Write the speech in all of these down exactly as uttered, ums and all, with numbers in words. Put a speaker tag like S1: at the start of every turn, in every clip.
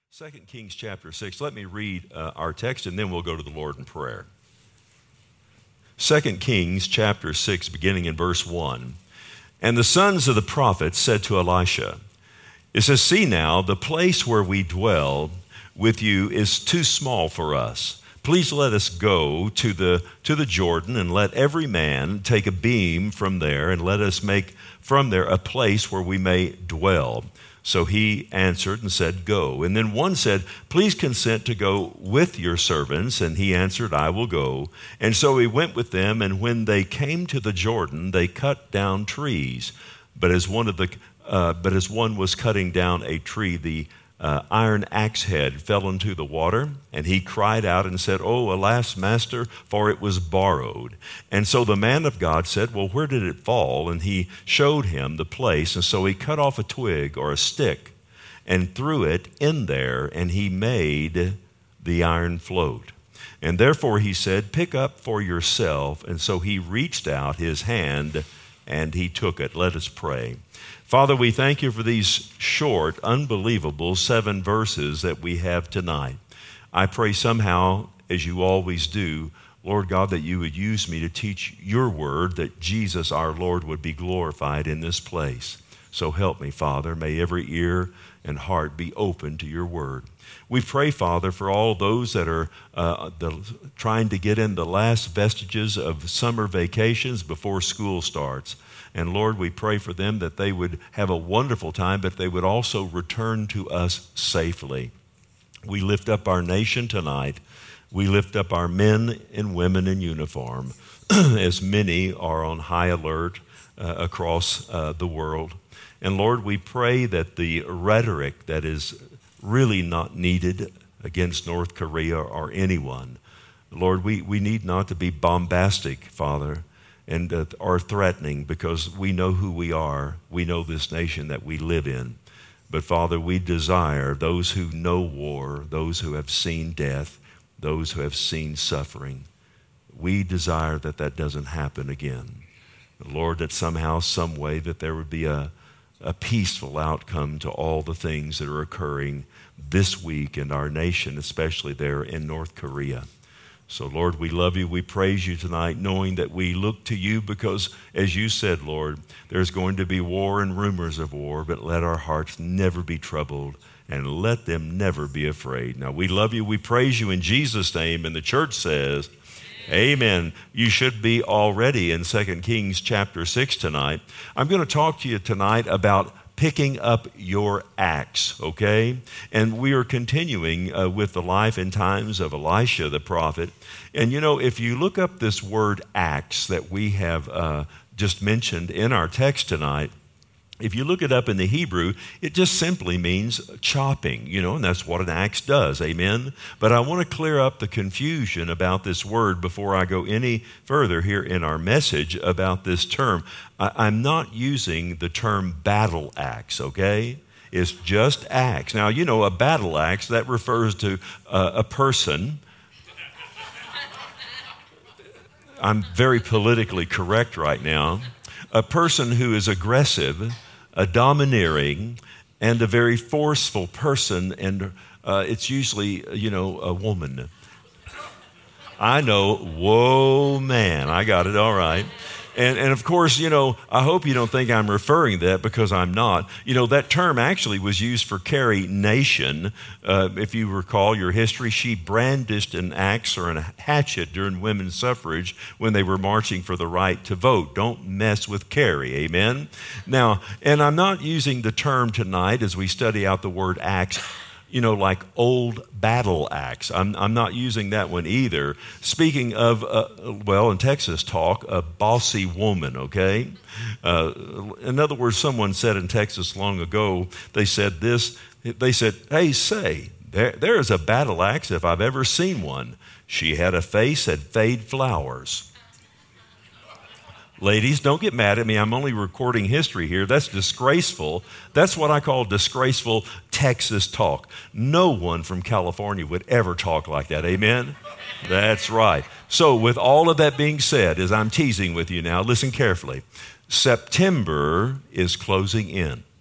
S1: Second Kings chapter six. Let me read uh, our text and then we'll go to the Lord in prayer. Second Kings chapter six, beginning in verse one. And the sons of the prophets said to Elisha, it says, see now, the place where we dwell with you is too small for us. Please let us go to the, to the Jordan and let every man take a beam from there and let us make from there a place where we may dwell. So he answered and said, go. And then one said, please consent to go with your servants. And he answered, I will go. And so he went with them. And when they came to the Jordan, they cut down trees. But as one of the, uh, but as one was cutting down a tree, the uh, iron axe head fell into the water. And he cried out and said, oh, alas, master, for it was borrowed. And so the man of God said, well, where did it fall? And he showed him the place. And so he cut off a twig or a stick and threw it in there, and he made the iron float. And therefore he said, pick up for yourself. And so he reached out his hand and he took it. Let us pray. Father, we thank you for these short, unbelievable seven verses that we have tonight. I pray somehow, as you always do, Lord God, that you would use me to teach your word, that Jesus our Lord would be glorified in this place. So help me, Father. May every ear and heart be open to your word. We pray, Father, for all those that are uh, the, trying to get in the last vestiges of summer vacations before school starts. And Lord, we pray for them that they would have a wonderful time, but they would also return to us safely. We lift up our nation tonight. We lift up our men and women in uniform, as many are on high alert uh, across uh, the world. And Lord, we pray that the rhetoric that is really not needed against North Korea or anyone, Lord, we, we need not to be bombastic, Father, and uh, are threatening, because we know who we are. We know this nation that we live in. But Father, we desire those who know war, those who have seen death, those who have seen suffering. We desire that that doesn't happen again. Lord, that somehow, some way, that there would be a, a peaceful outcome to all the things that are occurring this week in our nation, especially there in North Korea. So, Lord, we love you. We praise you tonight, knowing that we look to you because, as you said, Lord, there's going to be war and rumors of war, but let our hearts never be troubled and let them never be afraid. Now, we love you. We praise you in Jesus' name. And the church says, amen. You should be already in Second Kings chapter six tonight. I'm going to talk to you tonight about picking up your axe, okay? And we are continuing uh, with the life and times of Elisha the prophet. And you know, if you look up this word axe that we have uh, just mentioned in our text tonight, if you look it up in the Hebrew, it just simply means chopping, you know, and that's what an axe does, amen? But I want to clear up the confusion about this word before I go any further here in our message about this term. I, I'm not using the term battle axe, okay? It's just axe. Now, you know, a battle axe, that refers to uh, a person. I'm very politically correct right now. A person who is aggressive, a domineering, and a very forceful person, and uh, it's usually, you know, a woman. I know, whoa, man, I got it, all right. And, and of course, you know, I hope you don't think I'm referring to that, because I'm not. You know, that term actually was used for Carrie Nation. Uh, if you recall your history, she brandished an axe or a hatchet during women's suffrage when they were marching for the right to vote. Don't mess with Carrie, amen? Now, and I'm not using the term tonight as we study out the word axe, you know, like old battle axe. I'm, I'm not using that one either. Speaking of, uh, well, in Texas talk, a bossy woman, okay? Uh, in other words, someone said in Texas long ago, they said this, they said, hey, say, there, there is a battle axe if I've ever seen one. She had a face that fade flowers. Ladies, don't get mad at me. I'm only recording history here. That's disgraceful. That's what I call disgraceful Texas talk. No one from California would ever talk like that. Amen? That's right. So with all of that being said, as I'm teasing with you now, listen carefully. September is closing in.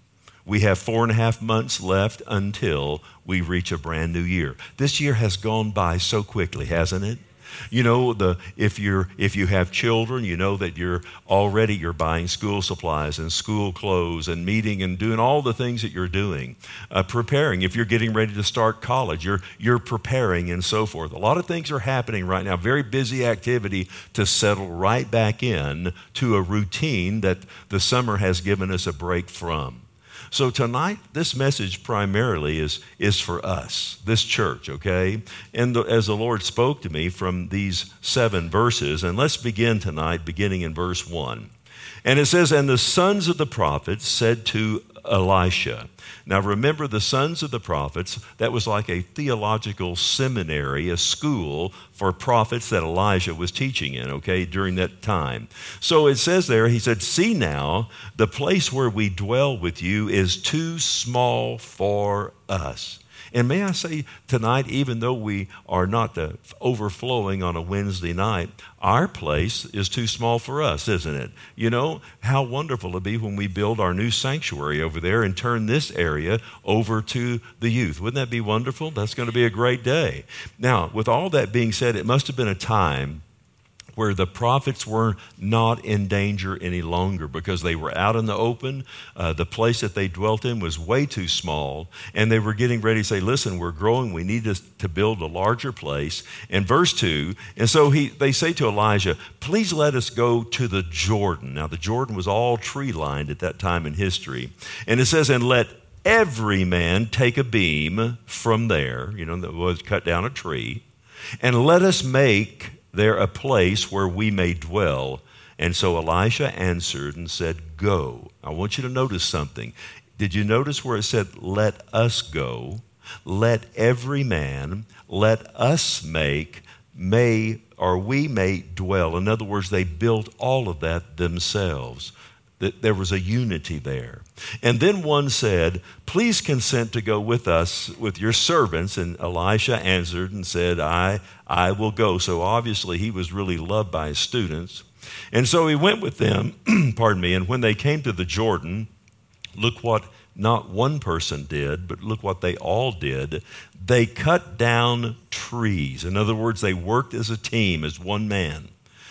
S1: We have four and a half months left until we reach a brand new year. This year has gone by so quickly, hasn't it? You know, the if you're if you have children, you know that you're already you're buying school supplies and school clothes and meeting and doing all the things that you're doing, uh, preparing. If you're getting ready to start college, you're you're preparing and so forth. A lot of things are happening right now. Very busy activity to settle right back in to a routine that the summer has given us a break from. So tonight, this message primarily is, is for us, this church, okay? And the, as the Lord spoke to me from these seven verses, and let's begin tonight, beginning in verse one. And it says, and the sons of the prophets said to Elisha. Now remember, the sons of the prophets, that was like a theological seminary, a school for prophets that Elijah was teaching in, okay, during that time. So it says there, he said, see now, the place where we dwell with you is too small for us. And may I say tonight, even though we are not uh, overflowing on a Wednesday night, our place is too small for us, isn't it? You know, how wonderful it'd be when we build our new sanctuary over there and turn this area over to the youth. Wouldn't that be wonderful? That's going to be a great day. Now, with all that being said, it must have been a time where the prophets were not in danger any longer because they were out in the open. Uh, the place that they dwelt in was way too small, and they were getting ready to say, listen, we're growing. We need to, to build a larger place. And verse two, and so he, they say to Elijah, please let us go to the Jordan. Now, the Jordan was all tree-lined at that time in history. And it says, and let every man take a beam from there, you know, that was cut down a tree, and let us make there a place where we may dwell. And so Elisha answered and said, go. I want you to notice something. Did you notice where it said, let us go, let every man, let us make, may, or we may dwell. In other words, they built all of that themselves. That there was a unity there. And then one said, please consent to go with us, with your servants. And Elisha answered and said, I, I will go. So obviously he was really loved by his students. And so he went with them, pardon me, and when they came to the Jordan, look what not one person did, but look what they all did. They cut down trees. In other words, they worked as a team, as one man.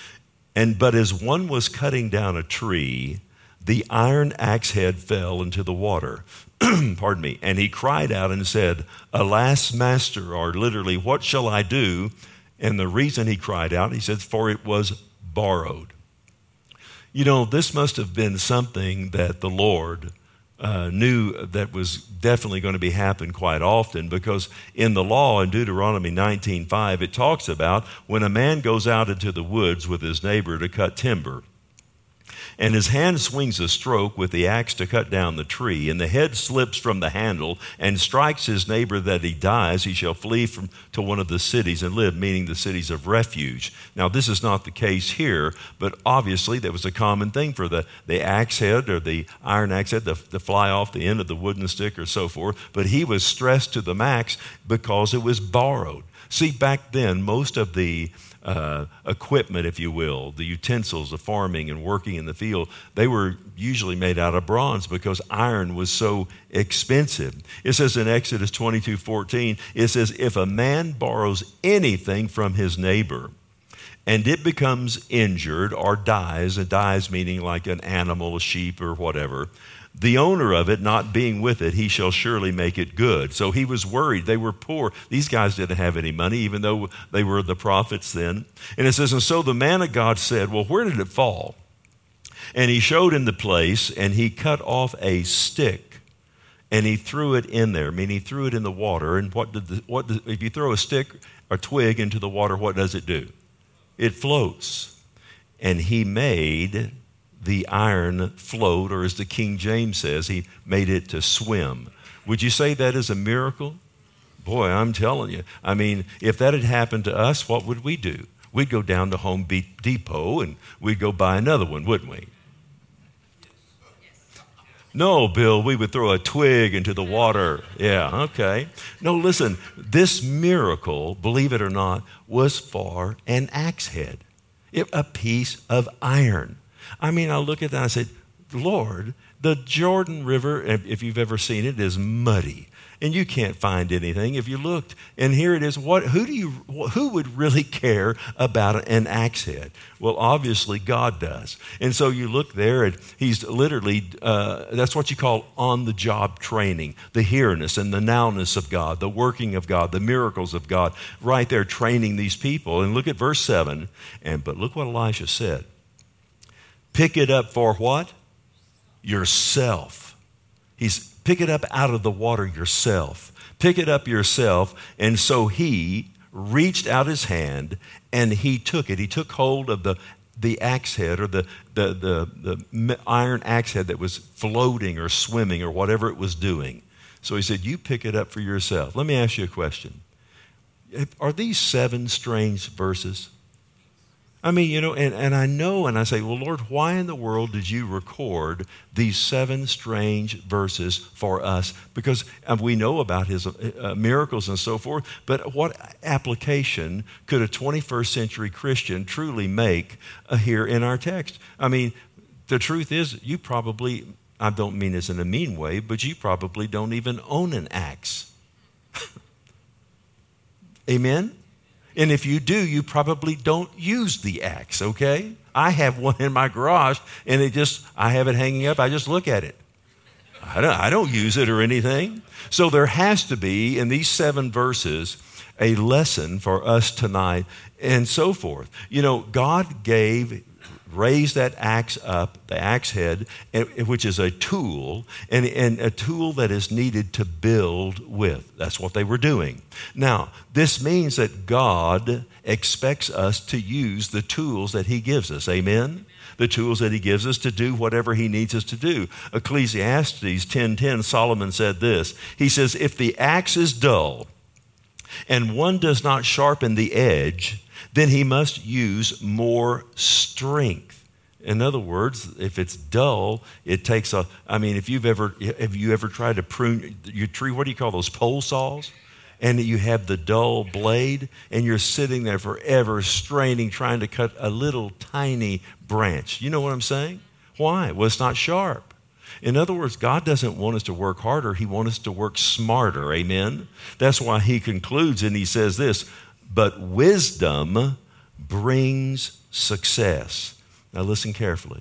S1: And but as one was cutting down a tree, the iron axe head fell into the water. Pardon me. And he cried out and said, alas, master, or literally, what shall I do? And the reason he cried out, he said, for it was borrowed. You know, this must have been something that the Lord uh, knew that was definitely going to be happen quite often, because in the law in Deuteronomy nineteen five, it talks about when a man goes out into the woods with his neighbor to cut timber, and his hand swings a stroke with the axe to cut down the tree, and the head slips from the handle and strikes his neighbor that he dies, he shall flee from to one of the cities and live, meaning the cities of refuge. Now, this is not the case here, but obviously that was a common thing for the, the axe head or the iron axe head to, to fly off the end of the wooden stick or so forth, but he was stressed to the max because it was borrowed. See, back then, most of the Uh, equipment, if you will, the utensils of farming and working in the field, they were usually made out of bronze because iron was so expensive. It says in Exodus twenty-two fourteen, it says, if a man borrows anything from his neighbor and it becomes injured or dies, and dies meaning like an animal, a sheep or whatever, the owner of it not being with it, he shall surely make it good. So he was worried. They were poor. These guys didn't have any money, even though they were the prophets then. And it says, and so the man of God said, well, where did it fall? And he showed him the place, and he cut off a stick, and he threw it in there. I mean, he threw it in the water. And what did the, what did, if you throw a stick or twig into the water, what does it do? It floats. And he made the iron float, or as the King James says, he made it to swim. Would you say that is a miracle? Boy, I'm telling you. I mean, if that had happened to us, what would we do? We'd go down to Home Depot and we'd go buy another one, wouldn't we? No, Bill, we would throw a twig into the water. Yeah, okay. No, listen, this miracle, believe it or not, was for an axe head, a piece of iron. I mean, I look at that and I said, Lord, The Jordan River, if you've ever seen it, is muddy. And you can't find anything if you looked. And here it is. What? Who do you? Who would really care about an axe head? Well, obviously God does. And so you look there, and he's literally. Uh, that's what you call on-the-job training: the here-ness and the now-ness of God, the working of God, the miracles of God. Right there, training these people. And look at verse seven. And but look what Elisha said. Pick it up for what? Yourself. He's pick it up out of the water yourself. Pick it up yourself. And so he reached out his hand and he took it. He took hold of the, the axe head or the, the, the, the iron axe head that was floating or swimming or whatever it was doing. So he said, you pick it up for yourself. Let me ask you a question. Are these seven strange verses? I mean, you know, and, and I know, and I say, well, Lord, why in the world did you record these seven strange verses for us? Because we know about his uh, miracles and so forth, but what application could a twenty-first century Christian truly make uh, here in our text? I mean, the truth is, you probably, I don't mean this in a mean way, but you probably don't even own an axe. Amen? And if you do, you probably don't use the axe, okay? I have one in my garage, and it just, I have it hanging up. I just look at it. I don't, I don't use it or anything. So there has to be, in these seven verses, a lesson for us tonight and so forth. You know, God gave, raised that axe up, the axe head, which is a tool, and, and a tool that is needed to build with. That's what they were doing. Now, this means that God expects us to use the tools that he gives us. Amen? The tools that he gives us to do whatever he needs us to do. Ecclesiastes ten ten, Solomon said this. He says, if the axe is dull and one does not sharpen the edge, then he must use more strength. In other words, if it's dull, it takes a, I mean, if you've ever, have you ever tried to prune your tree, what do you call those, pole saws? And you have the dull blade, and you're sitting there forever straining, trying to cut a little tiny branch. You know what I'm saying? Why? Well, it's not sharp. In other words, God doesn't want us to work harder. He wants us to work smarter. Amen? That's why he concludes, and he says this, but wisdom brings success. Now listen carefully.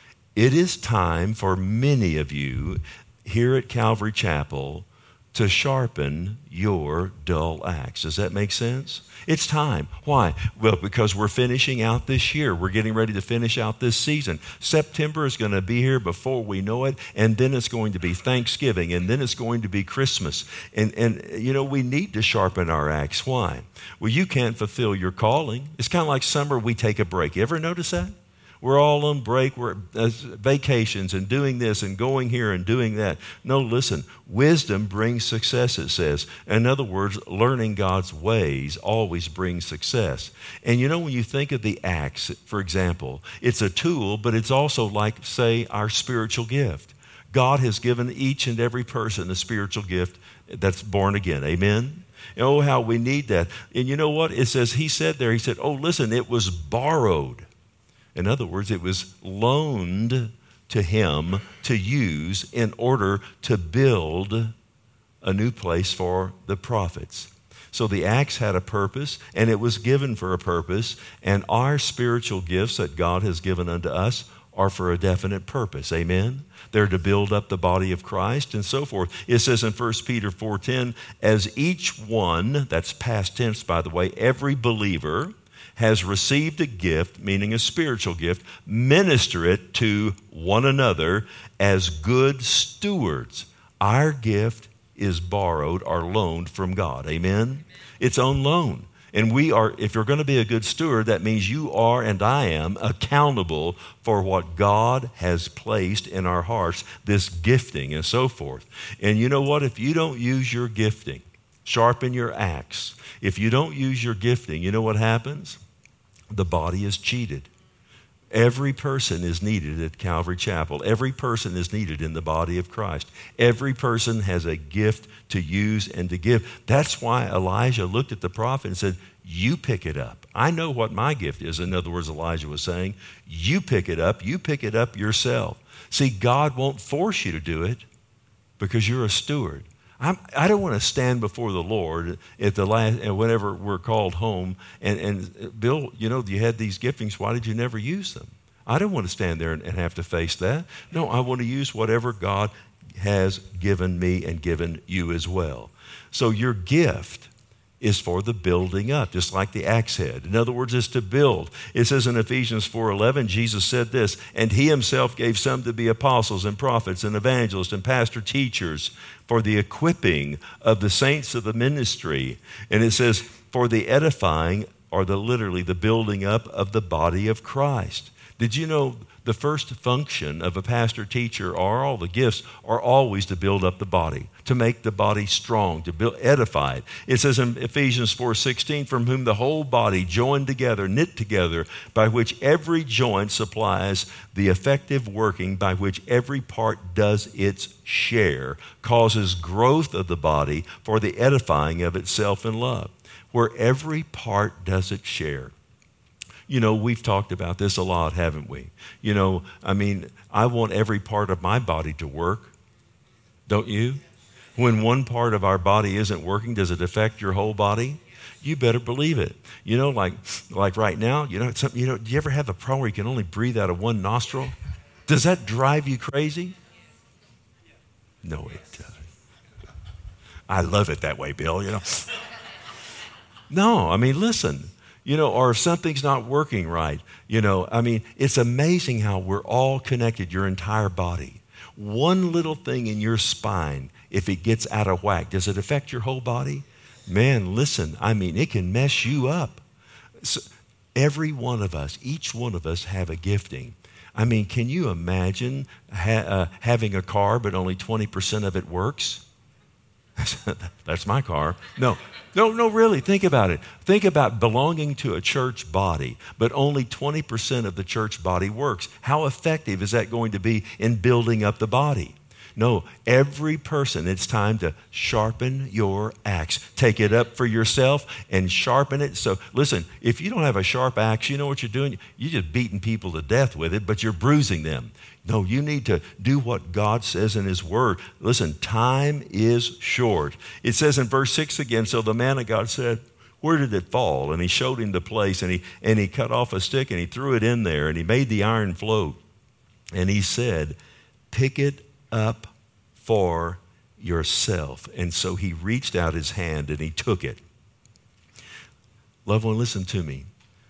S1: It is time for many of you here at Calvary Chapel to sharpen your dull axe. Does that make sense? It's time. Why? Well, because we're finishing out this year. We're getting ready to finish out this season. September is going to be here before we know it, and then it's going to be Thanksgiving, and then it's going to be Christmas. And, and you know, we need to sharpen our axe. Why? Well, you can't fulfill your calling. It's kind of like summer, we take a break. You ever notice that? We're all on break, we're uh, vacations and doing this and going here and doing that. No, listen, wisdom brings success, it says. In other words, learning God's ways always brings success. And you know, when you think of the axe, for example, it's a tool, but it's also like, say, our spiritual gift. God has given each and every person a spiritual gift that's born again. Amen? Oh, how we need that. And you know what? It says, he said there, he said, oh, listen, it was borrowed. In other words, it was loaned to him to use in order to build a new place for the prophets. So the axe had a purpose, and it was given for a purpose, and our spiritual gifts that God has given unto us are for a definite purpose. Amen? They're to build up the body of Christ and so forth. It says in First Peter four ten, as each one, that's past tense by the way, every believer has received a gift, meaning a spiritual gift, minister it to one another as good stewards. Our gift is borrowed or loaned from God. Amen? Amen. It's on loan. And we are, if you're going to be a good steward, that means you are and I am accountable for what God has placed in our hearts, this gifting and so forth. And you know what? If you don't use your gifting, sharpen your axe. If you don't use your gifting, you know what happens? The body is cheated. Every person is needed at Calvary Chapel. Every person is needed in the body of Christ. Every person has a gift to use and to give. That's why Elijah looked at the prophet and said, you pick it up. I know what my gift is. In other words, Elijah was saying, you pick it up. You pick it up yourself. See, God won't force you to do it because you're a steward. I'm, I don't want to stand before the Lord at the last, whenever we're called home, and, and Bill, you know, you had these giftings. Why did you never use them? I don't want to stand there and, and have to face that. No, I want to use whatever God has given me and given you as well. So your gift is for the building up, just like the axe head. In other words, it's to build. It says in Ephesians four eleven, Jesus said this, and he himself gave some to be apostles and prophets and evangelists and pastor teachers for the equipping of the saints of the ministry. And it says, for the edifying, or the literally the building up of the body of Christ. Did you know the first function of a pastor teacher, or all the gifts, are always to build up the body, to make the body strong, to build, edify it. It says in Ephesians four sixteen, from whom the whole body joined together, knit together, by which every joint supplies the effective working by which every part does its share, causes growth of the body for the edifying of itself in love, where every part does its share. You know, we've talked about this a lot, haven't we? You know, I mean, I want every part of my body to work. Don't you? When one part of our body isn't working, does it affect your whole body? You better believe it. You know, like like right now, you know, something, you know, do you ever have a problem where you can only breathe out of one nostril? Does that drive you crazy? No, it doesn't. I love it that way, Bill, you know. No, I mean, listen. You know, or if something's not working right, you know, I mean, it's amazing how we're all connected, your entire body. One little thing in your spine, if it gets out of whack, does it affect your whole body? Man, listen, I mean, it can mess you up. So every one of us, each one of us have a gifting. I mean, can you imagine ha- uh, having a car, but only twenty percent of it works? That's my car. No, no, no, really, think about it. Think about belonging to a church body, but only twenty percent of the church body works. How effective is that going to be in building up the body? No, every person, it's time to sharpen your axe. Take it up for yourself and sharpen it. So listen, if you don't have a sharp axe, you know what you're doing? You're just beating people to death with it, but you're bruising them. No, you need to do what God says in his word. Listen, time is short. It says in verse six again, so the man of God said, where did it fall? And he showed him the place, and he, and he cut off a stick, and he threw it in there, and he made the iron float. And he said, pick it up for yourself. And so he reached out his hand, and he took it. Loved one, listen to me.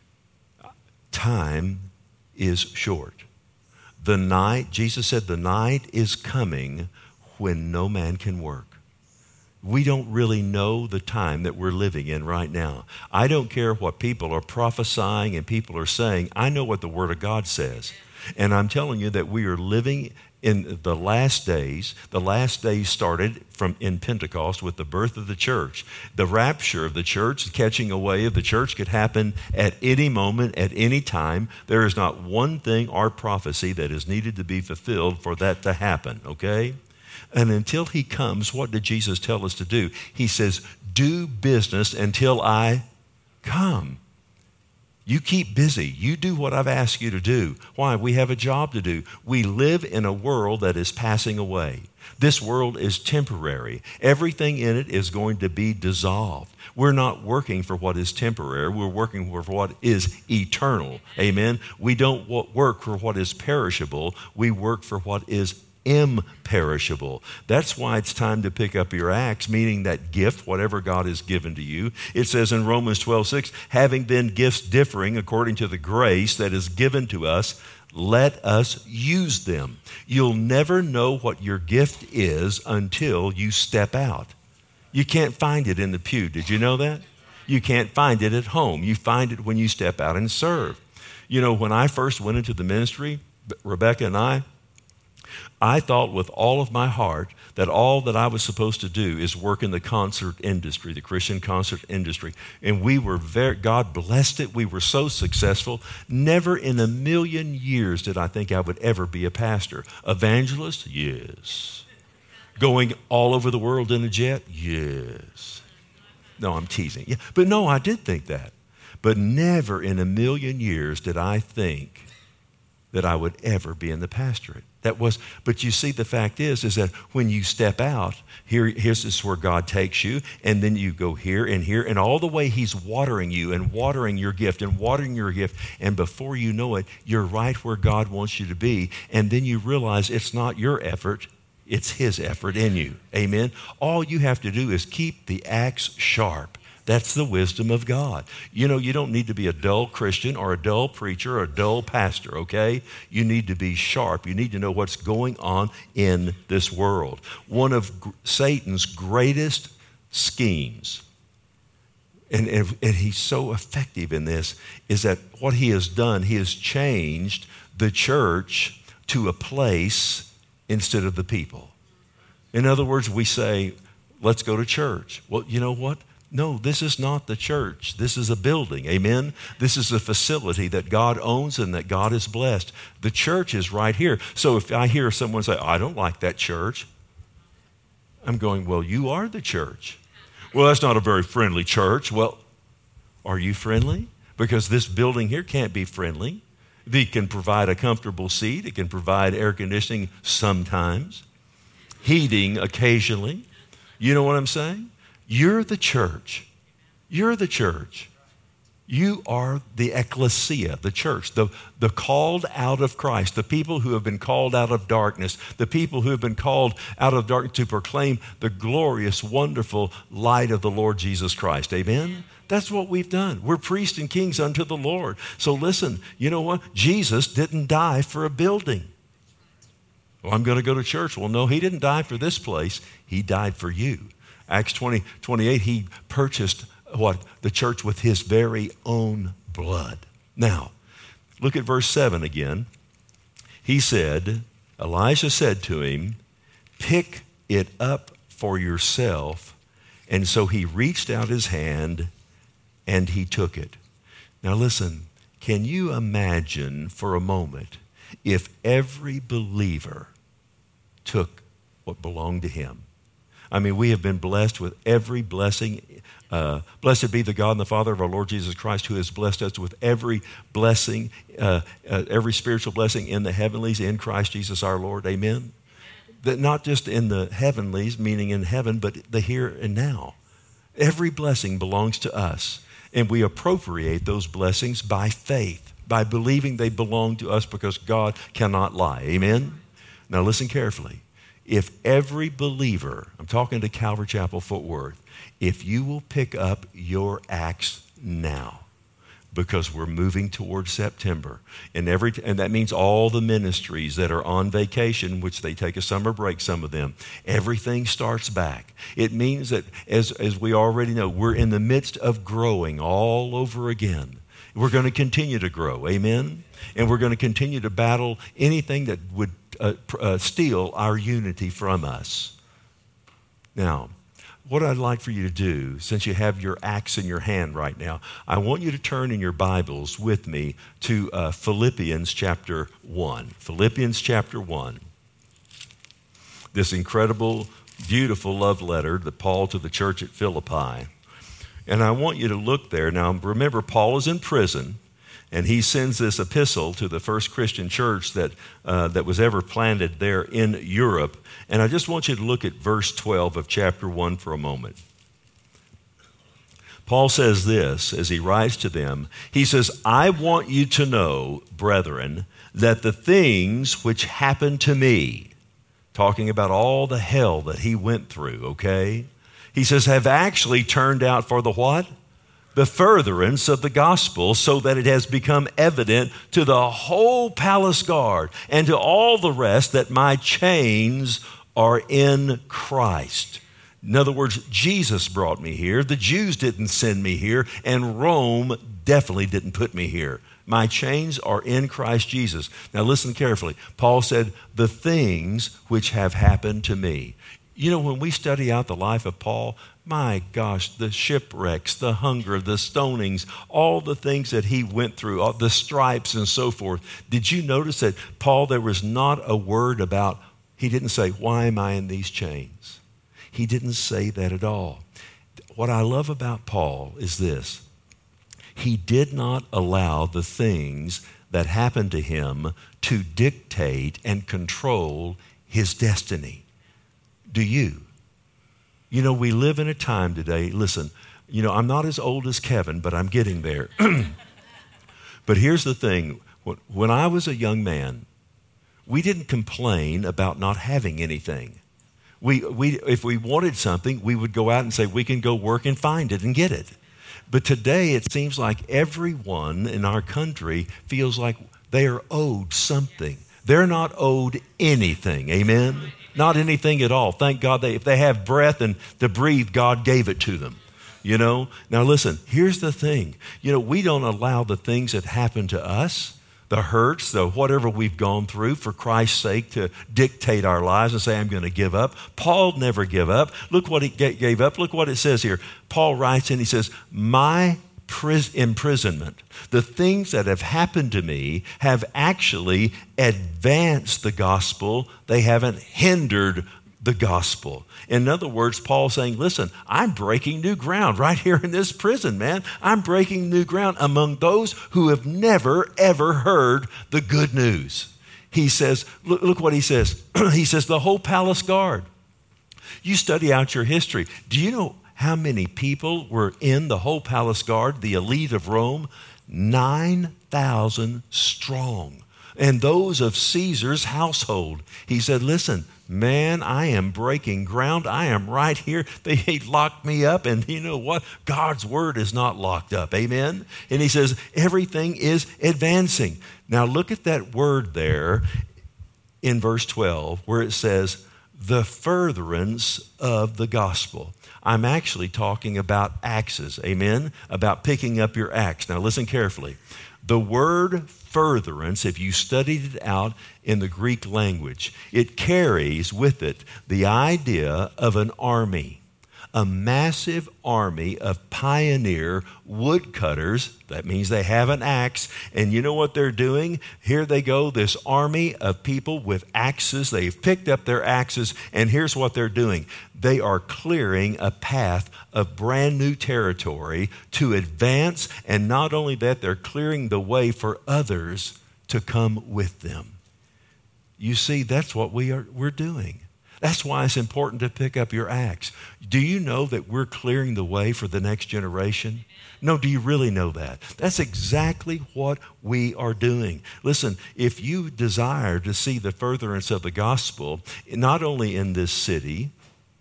S1: Time is short. The night, Jesus said, the night is coming when no man can work. We don't really know the time that we're living in right now. I don't care what people are prophesying and people are saying. I know what the Word of God says. And I'm telling you that we are living in the last days. The last days started from in Pentecost with the birth of the church. The rapture of the church, the catching away of the church could happen at any moment, at any time. There is not one thing or prophecy that is needed to be fulfilled for that to happen, okay? And until he comes, what did Jesus tell us to do? He says, do business until I come. You keep busy. You do what I've asked you to do. Why? We have a job to do. We live in a world that is passing away. This world is temporary. Everything in it is going to be dissolved. We're not working for what is temporary. We're working for what is eternal. Amen? We don't work for what is perishable. We work for what is imperishable. That's why it's time to pick up your axe, meaning that gift, whatever God has given to you. It says in Romans twelve six, having then gifts differing according to the grace that is given to us, let us use them. You'll never know what your gift is until you step out. You can't find it in the pew. Did you know that? You can't find it at home. You find it when you step out and serve. You know, when I first went into the ministry, Rebecca and I, I thought with all of my heart that all that I was supposed to do is work in the concert industry, the Christian concert industry. And we were very, God blessed it. We were so successful. Never in a million years did I think I would ever be a pastor. Evangelist? Yes. Going all over the world in a jet? Yes. No, I'm teasing. Yeah, but no, I did think that. But never in a million years did I think that I would ever be in the pastorate. That was, but you see, the fact is, is that when you step out, here, here's this where God takes you, and then you go here and here, and all the way He's watering you and watering your gift and watering your gift, and before you know it, you're right where God wants you to be, and then you realize it's not your effort, it's His effort in you. Amen? All you have to do is keep the axe sharp. That's the wisdom of God. You know, you don't need to be a dull Christian or a dull preacher or a dull pastor, okay? You need to be sharp. You need to know what's going on in this world. One of Satan's greatest schemes, and, and, and he's so effective in this, is that what he has done, he has changed the church to a place instead of the people. In other words, we say, let's go to church. Well, you know what? No, this is not the church. This is a building, amen? This is a facility that God owns and that God has blessed. The church is right here. So if I hear someone say, I don't like that church, I'm going, well, you are the church. Well, that's not a very friendly church. Well, are you friendly? Because this building here can't be friendly. It can provide a comfortable seat. It can provide air conditioning sometimes, heating occasionally. You know what I'm saying? You're the church. You're the church. You are the ecclesia, the church, the, the called out of Christ, the people who have been called out of darkness, the people who have been called out of darkness to proclaim the glorious, wonderful light of the Lord Jesus Christ. Amen? That's what we've done. We're priests and kings unto the Lord. So listen, you know what? Jesus didn't die for a building. Well, I'm going to go to church. Well, no, He didn't die for this place. He died for you. Acts twenty, twenty-eight, He purchased what? The church with His very own blood. Now, look at verse seven again. He said, Elijah said to him, pick it up for yourself. And so he reached out his hand and he took it. Now listen, can you imagine for a moment if every believer took what belonged to him? I mean, we have been blessed with every blessing. Uh, blessed be the God and the Father of our Lord Jesus Christ, who has blessed us with every blessing, uh, uh, every spiritual blessing in the heavenlies in Christ Jesus our Lord. Amen? That not just in the heavenlies, meaning in heaven, but the here and now. Every blessing belongs to us, and we appropriate those blessings by faith, by believing they belong to us because God cannot lie. Amen? Now listen carefully. If every believer, I'm talking to Calvary Chapel Fort Worth, if you will pick up your axe now, because we're moving towards September, and every and that means all the ministries that are on vacation, which they take a summer break, some of them, everything starts back. It means that, as, as we already know, we're in the midst of growing all over again. We're going to continue to grow, amen? And we're going to continue to battle anything that would uh, uh, steal our unity from us. Now, what I'd like for you to do, since you have your axe in your hand right now, I want you to turn in your Bibles with me to uh, Philippians chapter one. Philippians chapter one. This incredible, beautiful love letter that Paul to the church at Philippi. And I want you to look there. Now, remember, Paul is in prison, and he sends this epistle to the first Christian church that, uh, that was ever planted there in Europe. And I just want you to look at verse twelve of chapter one for a moment. Paul says this as he writes to them. He says, I want you to know, brethren, that the things which happened to me, talking about all the hell that he went through, okay? He says, have actually turned out for the what? The furtherance of the gospel, so that it has become evident to the whole palace guard and to all the rest that my chains are in Christ. In other words, Jesus brought me here. The Jews didn't send me here, and Rome definitely didn't put me here. My chains are in Christ Jesus. Now listen carefully. Paul said, the things which have happened to me. You know, when we study out the life of Paul, my gosh, the shipwrecks, the hunger, the stonings, all the things that he went through, all the stripes and so forth. Did you notice that Paul, there was not a word about, he didn't say, why am I in these chains? He didn't say that at all. What I love about Paul is this. He did not allow the things that happened to him to dictate and control his destiny. Do you? You know, we live in a time today, listen, you know, I'm not as old as Kevin, but I'm getting there. But here's the thing. When I was a young man, we didn't complain about not having anything. We, we, if we wanted something, we would go out and say, we can go work and find it and get it. But today, it seems like everyone in our country feels like they are owed something. They're not owed anything, amen? Not anything at all. Thank God they, if they have breath and to breathe, God gave it to them. You know? Now listen, here's the thing. You know, we don't allow the things that happen to us, the hurts, the whatever we've gone through for Christ's sake to dictate our lives and say, I'm going to give up. Paul never gave up. Look what he gave up. Look what it says here. Paul writes and he says, my imprisonment, the things that have happened to me have actually advanced the gospel. They haven't hindered the gospel. In other words, Paul's saying, listen, I'm breaking new ground right here in this prison, man. I'm breaking new ground among those who have never, ever heard the good news. He says, look, look what he says. He says, the whole palace guard. You study out your history. Do you know how many people were in the whole palace guard, the elite of Rome? nine thousand strong. And those of Caesar's household. He said, listen, man, I am breaking ground. I am right here. They locked me up. And you know what? God's word is not locked up. Amen? And he says, everything is advancing. Now look at that word there in verse twelve where it says, the furtherance of the gospel. I'm actually talking about axes, amen? About picking up your axe. Now listen carefully. The word furtherance, if you studied it out in the Greek language, it carries with it the idea of an army, a massive army of pioneer woodcutters. That means they have an axe. And you know what they're doing? Here they go, this army of people with axes. They've picked up their axes, and here's what they're doing. They are clearing a path of brand new territory to advance, and not only that, they're clearing the way for others to come with them. You see, that's what we are, we're doing. That's why it's important to pick up your axe. Do you know that we're clearing the way for the next generation? No, do you really know that? That's exactly what we are doing. Listen, if you desire to see the furtherance of the gospel, not only in this city,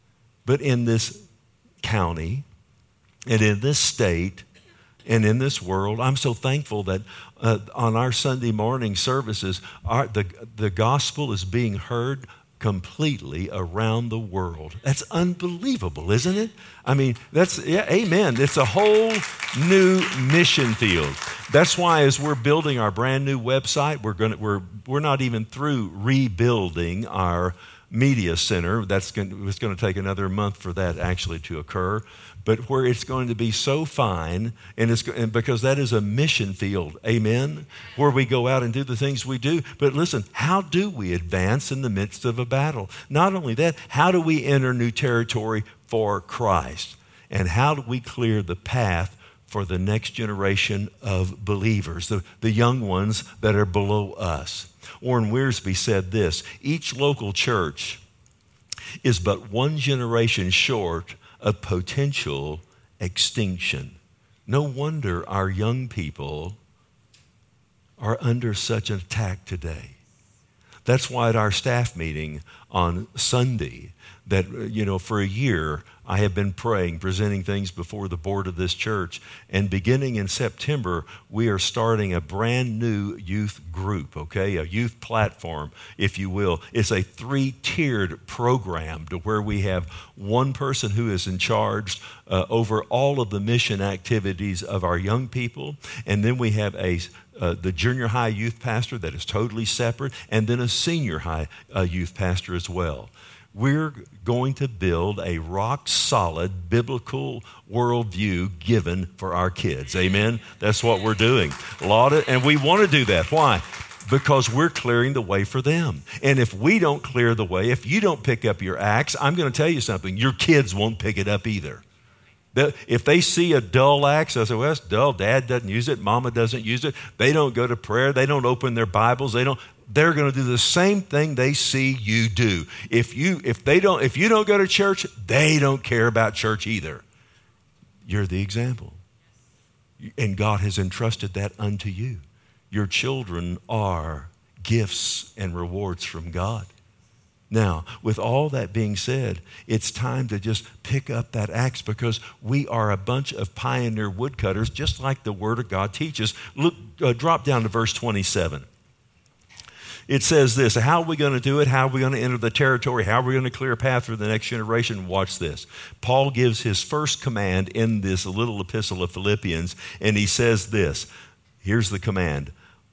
S1: but in this county, and in this state, and in this world, I'm so thankful that uh, on our Sunday morning services, our, the, the gospel is being heard completely around the world. That's unbelievable, isn't it? I mean, that's, yeah, amen. It's a whole new mission field. That's why as we're building our brand new website, we're going to, we're, we're not even through rebuilding our media center. That's going, it's going to take another month for that actually to occur. But where it's going to be so fine, and it's and because that is a mission field, amen, where we go out and do the things we do. But listen, how do we advance in the midst of a battle? Not only that, how do we enter new territory for Christ? And how do we clear the path for the next generation of believers, the, the young ones that are below us? Warren Wiersbe said this, each local church is but one generation short of potential extinction. No wonder our young people are under such an attack today. That's why at our staff meeting on Sunday, that, you know, for a year I have been praying, presenting things before the board of this church. And beginning in September, we are starting a brand new youth group, okay? A youth platform, if you will. It's a three-tiered program to where we have one person who is in charge uh, over all of the mission activities of our young people. And then we have a Uh, the junior high youth pastor that is totally separate, and then a senior high uh, youth pastor as well. We're going to build a rock-solid biblical worldview given for our kids. Amen? That's what we're doing. A lot of, and we want to do that. Why? Because we're clearing the way for them. And if we don't clear the way, if you don't pick up your axe, I'm going to tell you something, your kids won't pick it up either. If they see a dull axe, they'll say, well, it's dull. Dad doesn't use it. Mama doesn't use it. They don't go to prayer. They don't open their Bibles. They don't. They're going to do the same thing they see you do. If you if they don't if you don't go to church, they don't care about church either. You're the example. And God has entrusted that unto you. Your children are gifts and rewards from God. Now, with all that being said, it's time to just pick up that axe because we are a bunch of pioneer woodcutters, just like the Word of God teaches. Look, uh, drop down to verse twenty-seven. It says this, how are we going to do it? How are we going to enter the territory? How are we going to clear a path for the next generation? Watch this. Paul gives his first command in this little epistle of Philippians, and he says this. Here's the command.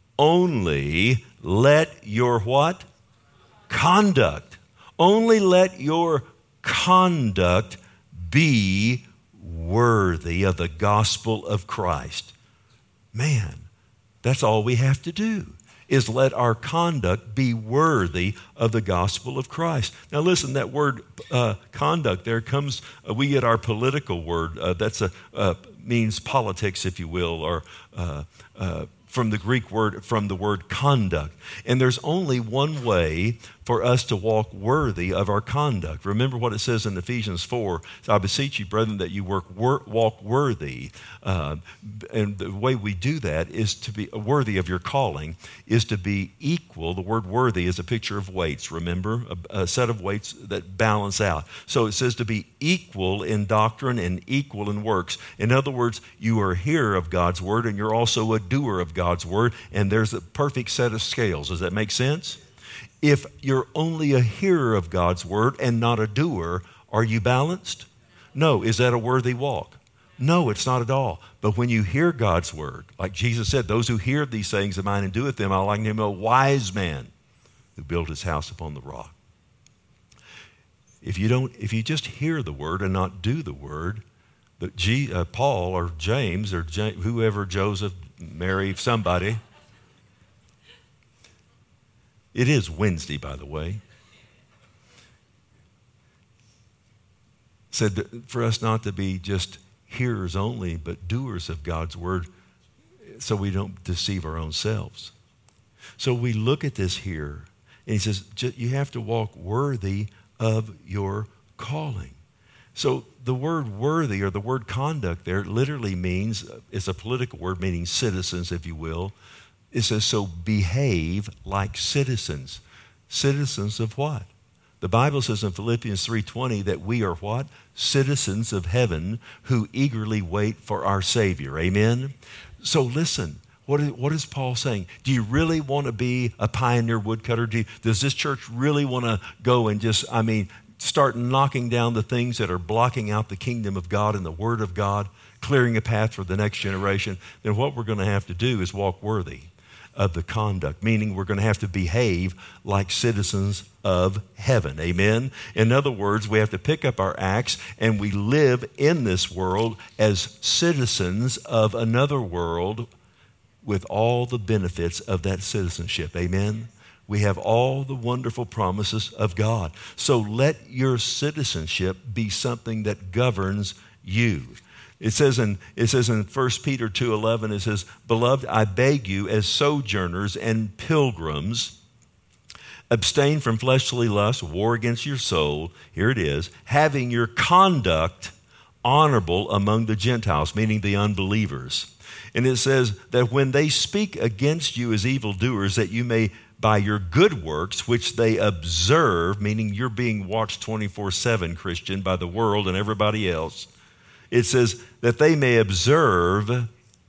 S1: Only let your what? Conduct. Only let your conduct be worthy of the gospel of Christ. Man, that's all we have to do is let our conduct be worthy of the gospel of Christ. Now listen, that word uh, conduct there comes, uh, we get our political word. Uh, that's a uh, means politics, if you will, or uh, uh, from the Greek word, from the word conduct. And there's only one way for us to walk worthy of our conduct. Remember what it says in Ephesians four. So I beseech you, brethren, that you work, work, walk worthy. Uh, and the way we do that is to be worthy of your calling, is to be equal. The word worthy is a picture of weights, remember? A, a set of weights that balance out. So it says to be equal in doctrine and equal in works. In other words, you are a hearer of God's word and you're also a doer of God's word, and there's a perfect set of scales. Does that make sense? If you're only a hearer of God's word and not a doer, are you balanced? No. Is that a worthy walk? No, it's not at all. But when you hear God's word, like Jesus said, those who hear these sayings of mine and doeth them, I liken him a wise man who built his house upon the rock. If you don't, if you just hear the word and not do the word, but G, uh, Paul or James or J, whoever, Joseph, Mary, somebody. It is Wednesday, by the way. Said that for us not to be just hearers only, but doers of God's word, so we don't deceive our own selves. So we look at this here, and he says, you have to walk worthy of your calling. So the word worthy, or the word conduct there, literally means, it's a political word meaning citizens, if you will. It says, so behave like citizens. Citizens of what? The Bible says in Philippians three twenty that we are what? Citizens of heaven who eagerly wait for our Savior. Amen? So listen, what is, what is Paul saying? Do you really want to be a pioneer woodcutter? Do you, does this church really want to go and just, I mean, start knocking down the things that are blocking out the kingdom of God and the Word of God, clearing a path for the next generation? Then what we're going to have to do is walk worthy of the conduct, meaning we're going to have to behave like citizens of heaven. Amen? In other words, we have to pick up our axe and we live in this world as citizens of another world with all the benefits of that citizenship. Amen? We have all the wonderful promises of God. So let your citizenship be something that governs you. It says in it says in First Peter two eleven, it says, Beloved, I beg you as sojourners and pilgrims, abstain from fleshly lust, war against your soul. Here it is, having your conduct honorable among the Gentiles, meaning the unbelievers. And it says that when they speak against you as evildoers, that you may, by your good works, which they observe, meaning you're being watched twenty-four seven, Christian, by the world and everybody else. It says that they may observe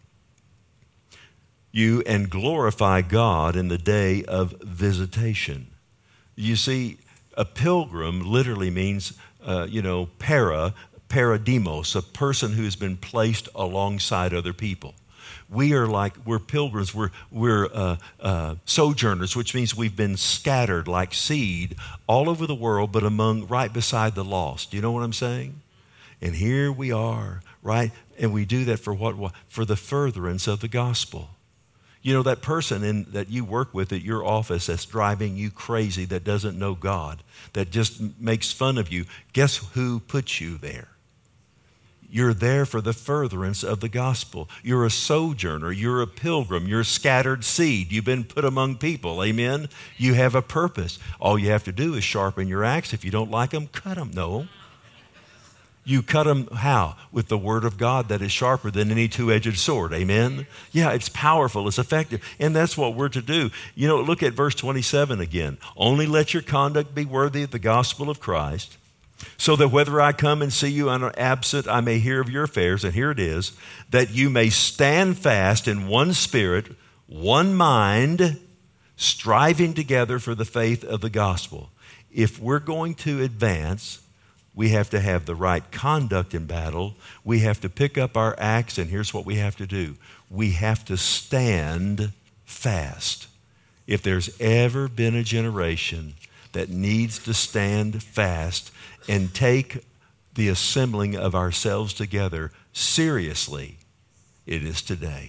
S1: you and glorify God in the day of visitation. You see, a pilgrim literally means, uh, you know, para, parademos, a person who has been placed alongside other people. We are like, we're pilgrims, we're, we're uh, uh, sojourners, which means we've been scattered like seed all over the world, but among, right beside the lost. You know what I'm saying? And here we are, right? And we do that for what? For the furtherance of the gospel. You know, that person in, that you work with at your office that's driving you crazy, that doesn't know God, that just makes fun of you, guess who put you there? You're there for the furtherance of the gospel. You're a sojourner. You're a pilgrim. You're a scattered seed. You've been put among people. Amen? You have a purpose. All you have to do is sharpen your axe. If you don't like them, cut them. No. You cut them how? With the word of God that is sharper than any two-edged sword. Amen? Yeah, it's powerful. It's effective. And that's what we're to do. You know, look at verse twenty-seven again. Only let your conduct be worthy of the gospel of Christ, so that whether I come and see you and are absent, I may hear of your affairs. And here it is, that you may stand fast in one spirit, one mind, striving together for the faith of the gospel. If we're going to advance, we have to have the right conduct in battle. We have to pick up our axe, and here's what we have to do. We have to stand fast. If there's ever been a generation that needs to stand fast and take the assembling of ourselves together seriously, it is today.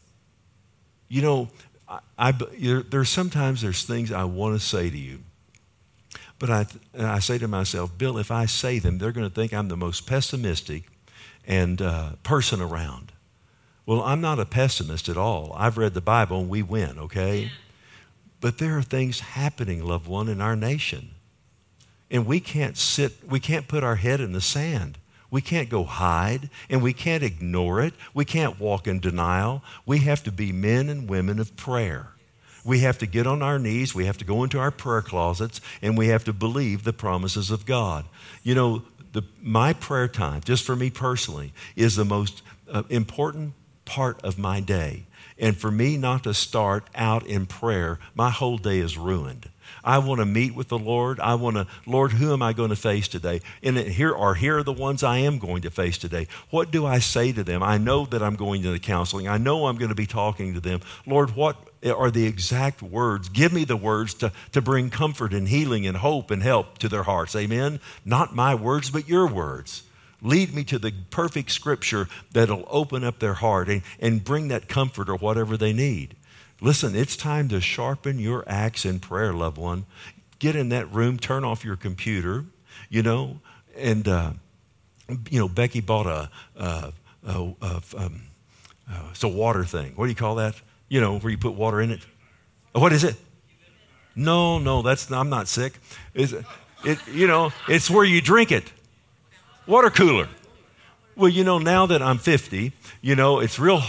S1: You know, I, I, there's sometimes there's things I want to say to you. But I, and I say to myself, Bill, if I say them, they're going to think I'm the most pessimistic and uh, person around. Well, I'm not a pessimist at all. I've read the Bible and we win, okay? Yeah. But there are things happening, loved one, in our nation. And we can't sit, we can't put our head in the sand. We can't go hide, and we can't ignore it. We can't walk in denial. We have to be men and women of prayer. We have to get on our knees, we have to go into our prayer closets, and we have to believe the promises of God. You know, the, my prayer time, just for me personally, is the most uh, important part of my day. And for me not to start out in prayer, my whole day is ruined. I want to meet with the Lord. I want to, Lord, who am I going to face today? And here are, here are the ones I am going to face today. What do I say to them? I know that I'm going to the counseling. I know I'm going to be talking to them. Lord, what are the exact words? Give me the words to, to bring comfort and healing and hope and help to their hearts. Amen? Not my words, but your words. Lead me to the perfect scripture that'll open up their heart and, and bring that comfort or whatever they need. Listen, it's time to sharpen your axe in prayer, loved one. Get in that room, turn off your computer, you know, and, uh, you know, Becky bought a, uh, a, a um, uh, it's a water thing. What do you call that? You know, where you put water in it. What is it? No, no, that's not, I'm not sick. It's, it, you know, it's where you drink it. Water cooler. Well, you know, now that I'm fifty, you know, it's real,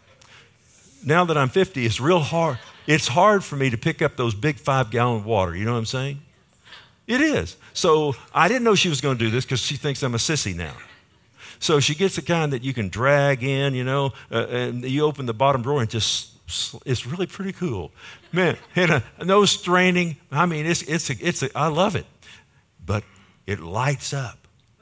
S1: now that I'm fifty, it's real hard. It's hard for me to pick up those big five-gallon water. You know what I'm saying? It is. So I didn't know she was going to do this because she thinks I'm a sissy now. So she gets the kind that you can drag in, you know, uh, and you open the bottom drawer and just, it's really pretty cool. Man, and uh, no straining. I mean, it's, it's, a, it's a, I love it. But it lights up.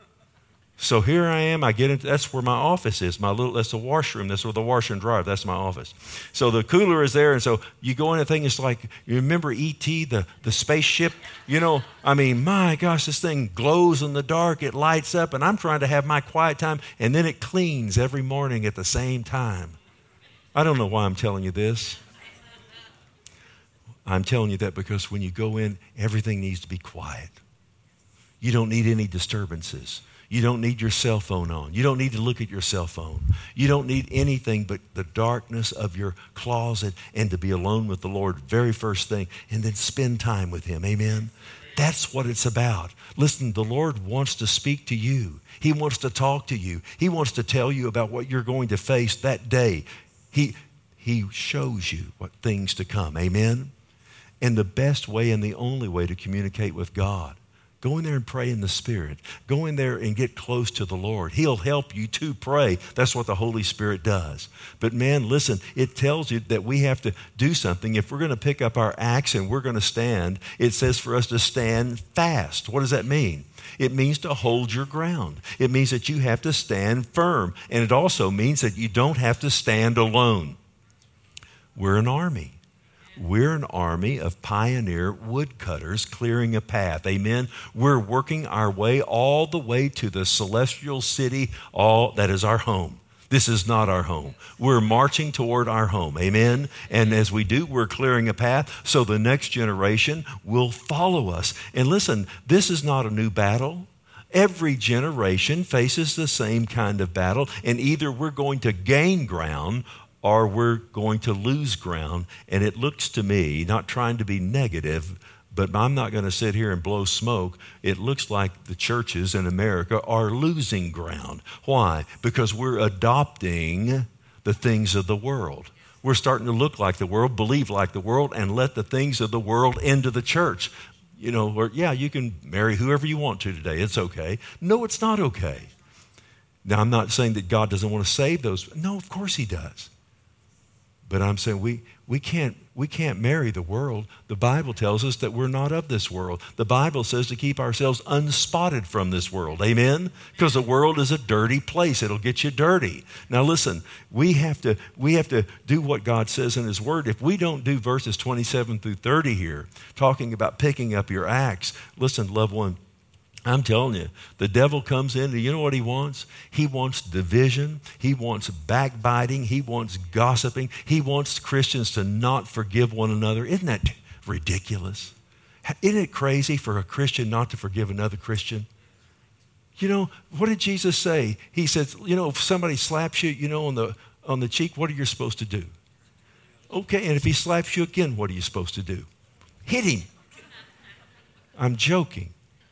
S1: So here I am, I get into, that's where my office is, my little, that's the washroom, that's where the washer and dryer, that's my office. So the cooler is there, and so you go in, the thing is like, you remember E T, the, the spaceship? You know, I mean, my gosh, this thing glows in the dark, it lights up, and I'm trying to have my quiet time, and then it cleans every morning at the same time. I don't know why I'm telling you this. I'm telling you that because when you go in, everything needs to be quiet. You don't need any disturbances. You don't need your cell phone on. You don't need to look at your cell phone. You don't need anything but the darkness of your closet and to be alone with the Lord very first thing and then spend time with Him. Amen? That's what it's about. Listen, the Lord wants to speak to you. He wants to talk to you. He wants to tell you about what you're going to face that day. He, he shows you what things to come. Amen? And the best way and the only way to communicate with God, go in there and pray in the Spirit. Go in there and get close to the Lord. He'll help you to pray. That's what the Holy Spirit does. But man, listen, it tells you that we have to do something. If we're going to pick up our axe and we're going to stand, it says for us to stand fast. What does that mean? It means to hold your ground. It means that you have to stand firm. And it also means that you don't have to stand alone. We're an army. We're an army of pioneer woodcutters clearing a path. Amen. We're working our way all the way to the celestial city, all that is our home. This is not our home. We're marching toward our home. Amen. And as we do, we're clearing a path so the next generation will follow us. And listen, this is not a new battle. Every generation faces the same kind of battle, and either we're going to gain ground or we're going to lose ground. And it looks to me, not trying to be negative, but I'm not going to sit here and blow smoke. It looks like the churches in America are losing ground. Why? Because we're adopting the things of the world. We're starting to look like the world, believe like the world, and let the things of the world into the church. You know, where, yeah, you can marry whoever you want to today. It's okay. No, it's not okay. Now, I'm not saying that God doesn't want to save those. No, of course he does. But I'm saying we, we can't we can't marry the world. The Bible tells us that we're not of this world. The Bible says to keep ourselves unspotted from this world. Amen? Because the world is a dirty place. It'll get you dirty. Now listen, we have to we have to do what God says in his word. If we don't do verses twenty-seven through thirty here, talking about picking up your axe, listen, loved one, I'm telling you, the devil comes in and you know what he wants? He wants division. He wants backbiting. He wants gossiping. He wants Christians to not forgive one another. Isn't that ridiculous? Isn't it crazy for a Christian not to forgive another Christian? You know, what did Jesus say? He said, you know, if somebody slaps you, you know, on the, on the cheek, what are you supposed to do? Okay, and if he slaps you again, what are you supposed to do? Hit him. I'm joking.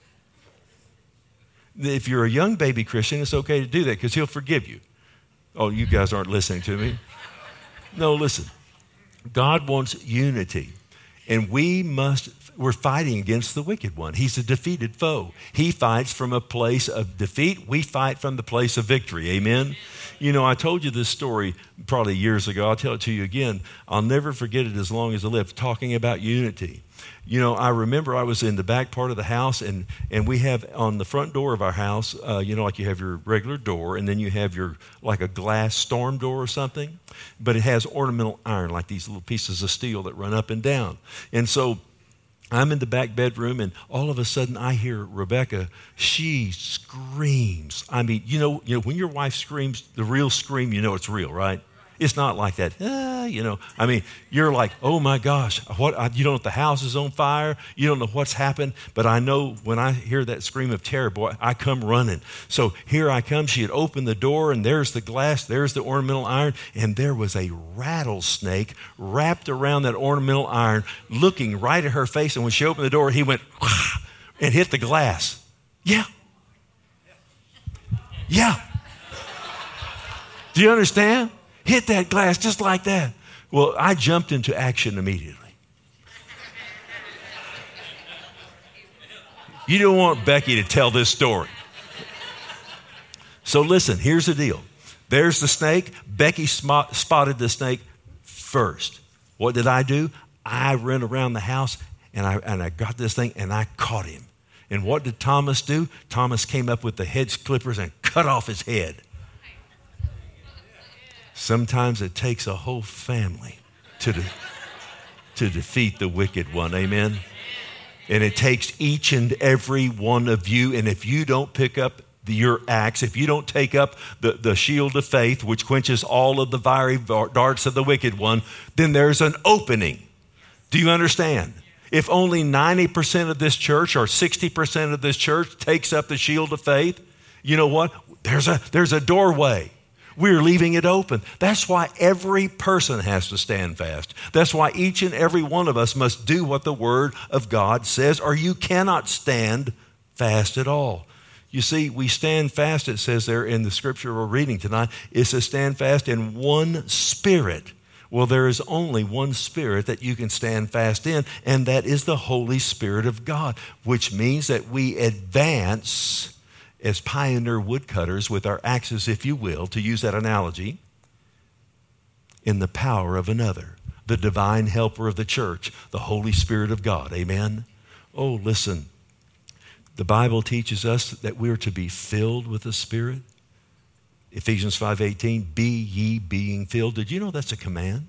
S1: If you're a young baby Christian, it's okay to do that because he'll forgive you. Oh, you guys aren't listening to me. No, listen. God wants unity, and we must, we're fighting against the wicked one. He's a defeated foe. He fights from a place of defeat. We fight from the place of victory. Amen? You know, I told you this story probably years ago. I'll tell it to you again. I'll never forget it as long as I live, talking about unity. You know, I remember I was in the back part of the house, and, and we have on the front door of our house, uh, you know, like you have your regular door, and then you have your, like a glass storm door or something, but it has ornamental iron, like these little pieces of steel that run up and down. And so I'm in the back bedroom, and all of a sudden I hear Rebecca. She screams. I mean, you know, you know, when your wife screams, the real scream, you know it's real, right? It's not like that, ah, you know. I mean, you're like, oh my gosh, what? I, you don't know if the house is on fire. You don't know what's happened. But I know when I hear that scream of terror, boy, I come running. So here I come. She had opened the door, and there's the glass, there's the ornamental iron, and there was a rattlesnake wrapped around that ornamental iron, looking right at her face. And when she opened the door, he went and hit the glass. Yeah. Yeah. Do you understand? Hit that glass just like that. Well, I jumped into action immediately. You don't want Becky to tell this story. So listen, here's the deal. There's the snake. Becky spot, spotted the snake first. What did I do? I ran around the house, and I, and I got this thing, and I caught him. And what did Thomas do? Thomas came up with the hedge clippers and cut off his head. Sometimes it takes a whole family to, de- to defeat the wicked one. Amen? And it takes each and every one of you. And if you don't pick up the, your axe, if you don't take up the, the shield of faith, which quenches all of the fiery darts of the wicked one, then there's an opening. Do you understand? If only ninety percent of this church or sixty percent of this church takes up the shield of faith, you know what? There's a, there's a doorway. We're leaving it open. That's why every person has to stand fast. That's why each and every one of us must do what the Word of God says, or you cannot stand fast at all. You see, we stand fast, it says there in the scripture we're reading tonight, it says stand fast in one spirit. Well, there is only one spirit that you can stand fast in, and that is the Holy Spirit of God, which means that we advance as pioneer woodcutters with our axes, if you will, to use that analogy, in the power of another, the divine helper of the church, the Holy Spirit of God. Amen? Oh, listen, the Bible teaches us that we're to be filled with the Spirit. Ephesians five eighteen, be ye being filled. Did you know that's a command?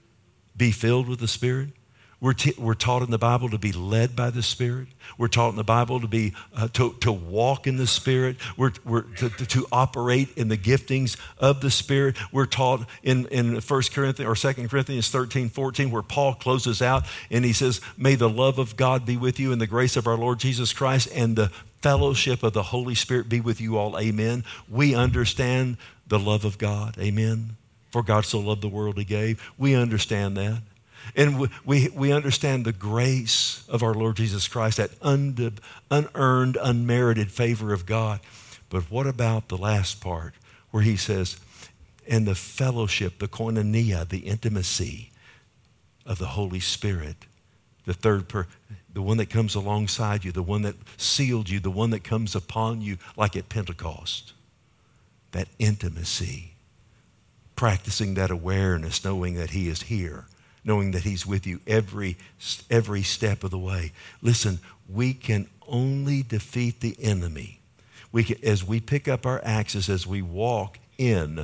S1: Be filled with the Spirit. We're, t- we're taught in the Bible to be led by the Spirit. We're taught in the Bible to be uh, to, to walk in the Spirit. We're, we're to, to, to operate in the giftings of the Spirit. We're taught in, in First Corinthians or Second Corinthians thirteen, fourteen, where Paul closes out and he says, may the love of God be with you and the grace of our Lord Jesus Christ and the fellowship of the Holy Spirit be with you all. Amen. We understand the love of God. Amen. For God so loved the world he gave. We understand that. And we, we, we understand the grace of our Lord Jesus Christ, that un, unearned, unmerited favor of God. But what about the last part where he says, and the fellowship, the koinonia, the intimacy of the Holy Spirit, the third per, the one that comes alongside you, the one that sealed you, the one that comes upon you like at Pentecost. That intimacy, practicing that awareness, knowing that he is here, knowing that he's with you every, every step of the way. Listen, we can only defeat the enemy. We can, as we pick up our axes, as we walk in,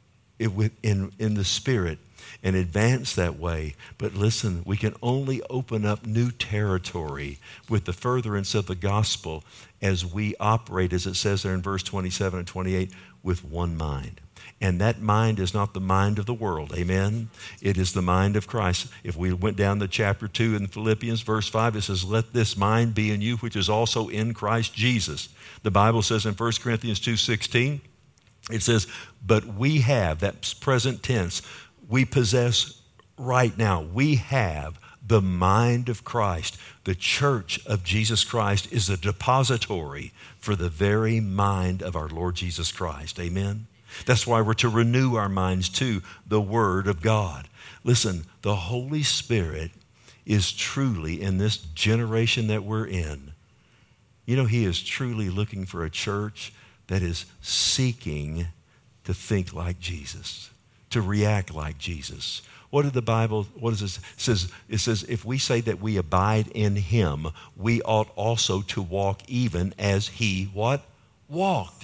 S1: in, in the Spirit and advance that way. But listen, we can only open up new territory with the furtherance of the gospel as we operate, as it says there in verse twenty-seven and twenty-eight, with one mind. And that mind is not the mind of the world. Amen? It is the mind of Christ. If we went down to chapter two in Philippians, verse five, it says, let this mind be in you, which is also in Christ Jesus. The Bible says in First Corinthians two sixteen, it says, but we have, that's present tense, we possess right now, we have the mind of Christ. The church of Jesus Christ is a depository for the very mind of our Lord Jesus Christ. Amen? That's why we're to renew our minds to the Word of God. Listen, the Holy Spirit is truly, in this generation that we're in, you know, he is truly looking for a church that is seeking to think like Jesus, to react like Jesus. What did the Bible, what does it, it says? It says, if we say that we abide in him, we ought also to walk even as he, what? Walked.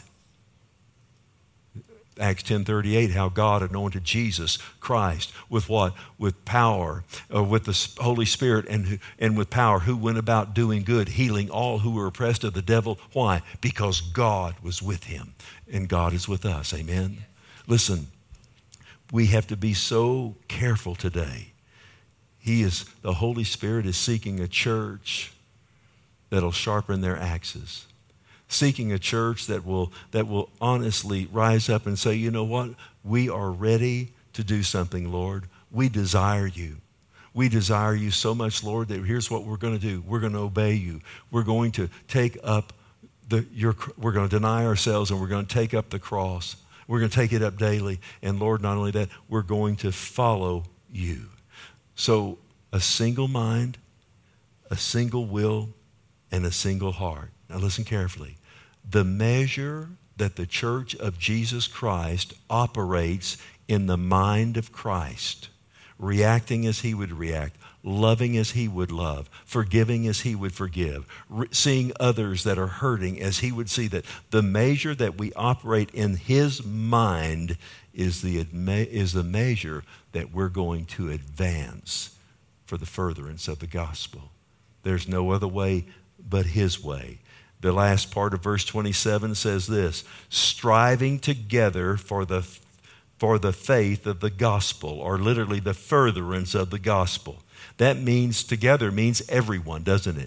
S1: Acts ten thirty-eight, how God anointed Jesus Christ with what? With power, uh, with the Holy Spirit and, and with power, who went about doing good, healing all who were oppressed of the devil. Why? Because God was with him and God is with us. Amen? Listen, we have to be so careful today. He is, the Holy Spirit is seeking a church that'll sharpen their axes. Seeking a church that will that will honestly rise up and say, you know what? We are ready to do something, Lord. We desire you. We desire you so much, Lord, that here's what we're going to do. We're going to obey you. We're going to take up the your we're going to deny ourselves and we're going to take up the cross. We're going to take it up daily. And Lord, not only that, we're going to follow you. So a single mind, a single will, and a single heart. Now listen carefully. The measure that the church of Jesus Christ operates in the mind of Christ, reacting as he would react, loving as he would love, forgiving as he would forgive, re- seeing others that are hurting as he would see that. The measure that we operate in his mind is the, is the measure that we're going to advance for the furtherance of the gospel. There's no other way but his way. The last part of verse twenty-seven says this, striving together for the, for the faith of the gospel, or literally the furtherance of the gospel. That means together means everyone, doesn't it?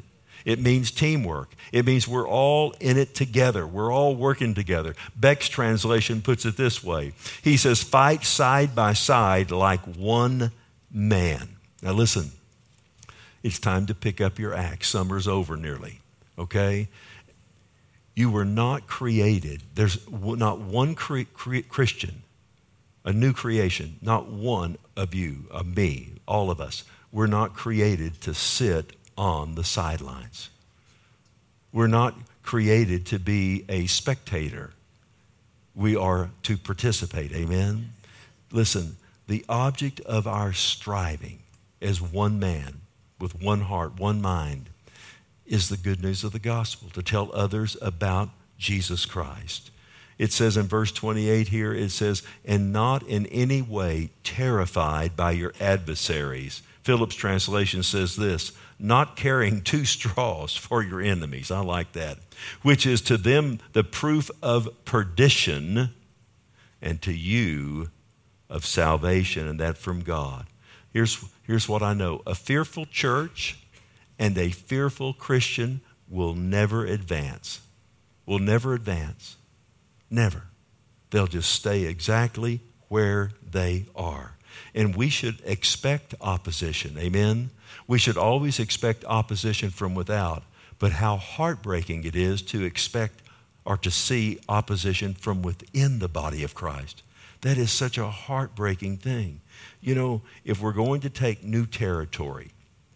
S1: It means teamwork. It means we're all in it together. We're all working together. Beck's translation puts it this way. He says, fight side by side like one man. Now listen, it's time to pick up your axe. Summer's over nearly, okay? You were not created. There's not one cre- cre- Christian, a new creation, not one of you, of me, all of us. We're not created to sit on the sidelines. We're not created to be a spectator. We are to participate. Amen? Listen, the object of our striving as one man, with one heart, one mind, is the good news of the gospel, to tell others about Jesus Christ. It says in verse twenty-eight here, it says, and not in any way terrified by your adversaries. Phillips' translation says this, not carrying two straws for your enemies. I like that. Which is to them the proof of perdition, and to you of salvation, and that from God. Here's, here's what I know. A fearful church and a fearful Christian will never advance. Will never advance. Never. They'll just stay exactly where they are. And we should expect opposition. Amen? We should always expect opposition from without. But how heartbreaking it is to expect or to see opposition from within the body of Christ. That is such a heartbreaking thing. You know, if we're going to take new territory,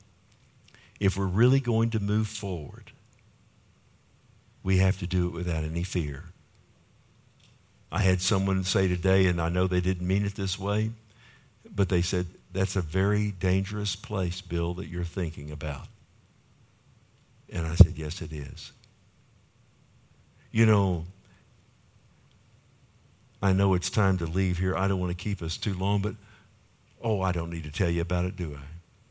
S1: if we're really going to move forward, we have to do it without any fear. I had someone say today, and I know they didn't mean it this way, but they said, that's a very dangerous place, Bill, that you're thinking about. And I said, yes, it is. You know, I know it's time to leave here. I don't want to keep us too long, but, oh, I don't need to tell you about it, do I?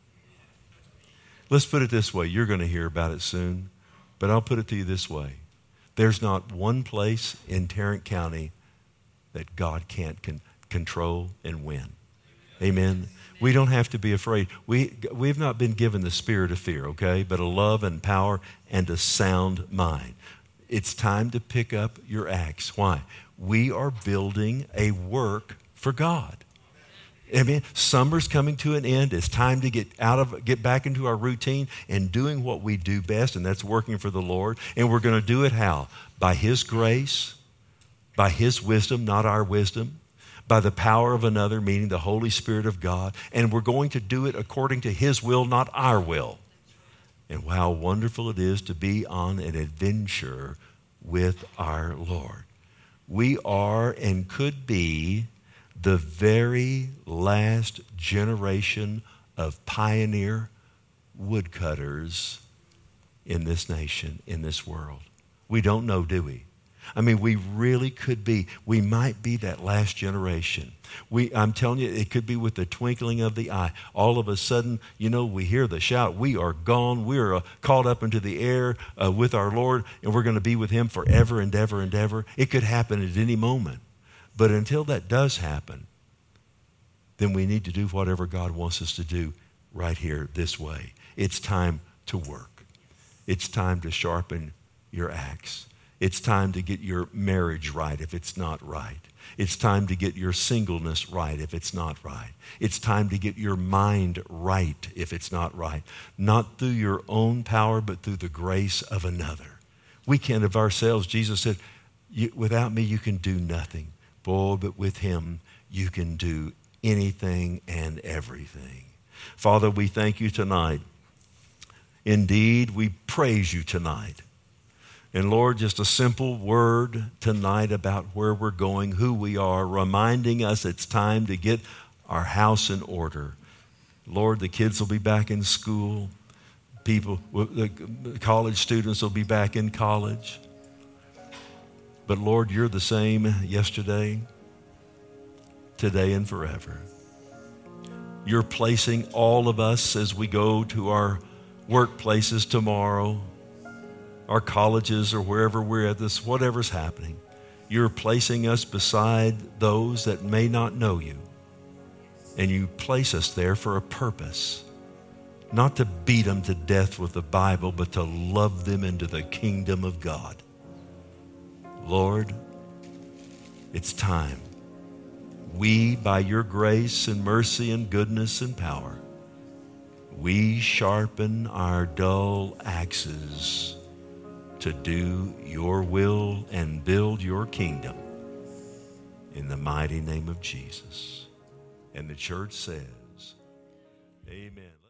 S1: Let's put it this way. You're going to hear about it soon, but I'll put it to you this way. There's not one place in Tarrant County that God can't con- control and win. Amen. We don't have to be afraid. We, we've not been given the spirit of fear, okay, but a love and power and a sound mind. It's time to pick up your axe. Why? We are building a work for God. I mean, summer's coming to an end. It's time to get out of, get back into our routine and doing what we do best, and that's working for the Lord. And we're going to do it how? By His grace, by His wisdom, not our wisdom, by the power of another, meaning the Holy Spirit of God. And we're going to do it according to His will, not our will. And how wonderful it is to be on an adventure with our Lord. We are and could be the very last generation of pioneer woodcutters in this nation, in this world. We don't know, do we? I mean, we really could be. We might be that last generation. We, I'm telling you, it could be with the twinkling of the eye. All of a sudden, you know, we hear the shout, we are gone. We are uh, caught up into the air uh, with our Lord, and we're going to be with Him forever and ever and ever. It could happen at any moment. But until that does happen, then we need to do whatever God wants us to do right here this way. It's time to work. It's time to sharpen your axe. It's time to get your marriage right if it's not right. It's time to get your singleness right if it's not right. It's time to get your mind right if it's not right. Not through your own power, but through the grace of another. We can't of ourselves. Jesus said, without me you can do nothing. Boy, but with Him you can do anything and everything. Father, we thank You tonight. Indeed, we praise You tonight. And Lord, just a simple word tonight about where we're going, who we are, reminding us it's time to get our house in order. Lord, the kids will be back in school. People, the college students will be back in college. But Lord, You're the same yesterday, today, and forever. You're placing all of us as we go to our workplaces tomorrow, our colleges, or wherever we're at this, whatever's happening. You're placing us beside those that may not know You. And You place us there for a purpose, not to beat them to death with the Bible, but to love them into the kingdom of God. Lord, it's time. We, by your grace and mercy and goodness and power, we sharpen our dull axes to do your will and build your kingdom in the mighty name of Jesus. And the church says, amen.